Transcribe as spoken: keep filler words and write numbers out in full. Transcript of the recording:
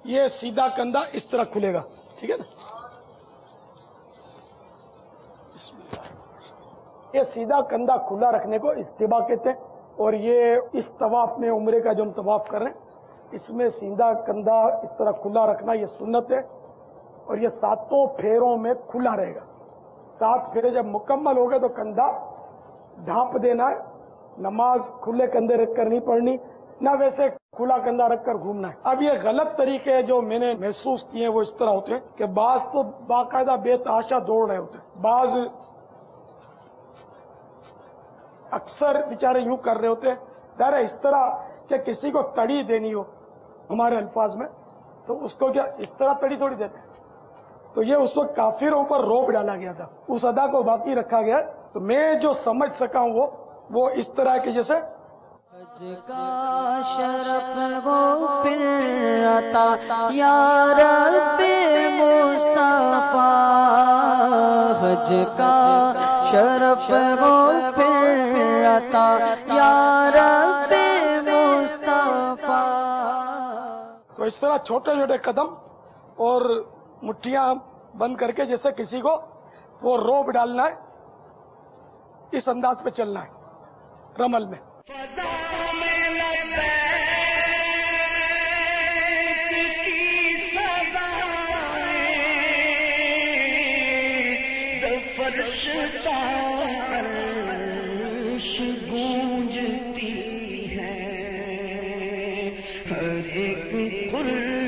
یہ سیدھا کندھا اس طرح کھلے گا، ٹھیک ہے نا. بسم اللہ. یہ سیدھا کندھا کھلا رکھنے کو استباء کہتے ہیں. اور یہ اس طواف میں، عمرے کا جو ہم طواف کر رہے ہیں، اس میں سیدھا کندھا اس طرح کھلا رکھنا یہ سنت ہے. اور یہ ساتوں پھیروں میں کھلا رہے گا. سات پھیرے جب مکمل ہو گئے تو کندھا ڈھانپ دینا ہے. نماز کھلے کندھے رکھ کر نہیں پڑھنی، نہ ویسے کھلا کندھا رکھ کر گھومنا ہے. اب یہ غلط طریقے جو میں نے محسوس کیے ہیں وہ اس طرح ہوتے ہیں کہ بعض تو باقاعدہ بے تحاشا دوڑ رہے ہوتے ہیں، بعض اکثر بیچارے یوں کر رہے ہوتے ہیں. ظاہر ہے اس طرح کہ کسی کو تڑی دینی ہو ہمارے الفاظ میں تو اس کو کیا اس طرح تڑی تھوڑی دیتے ہیں. تو یہ اس وقت کافروں پر روب ڈالا گیا تھا، اس ادا کو باقی رکھا گیا. تو میں جو سمجھ سکا ہوں وہ وہ اس طرح کہ جیسے حج کا شرف گو پھر عطا یا رب مصطفیٰ، حج کا شرف گو پھر عطا یا رب مصطفیٰ. تو اس طرح چھوٹے چھوٹے قدم اور مٹھیاں بند کر کے جیسے کسی کو وہ روب ڈالنا ہے، اس انداز پہ چلنا ہے رمل میں. گونجتی ہے ہر ایک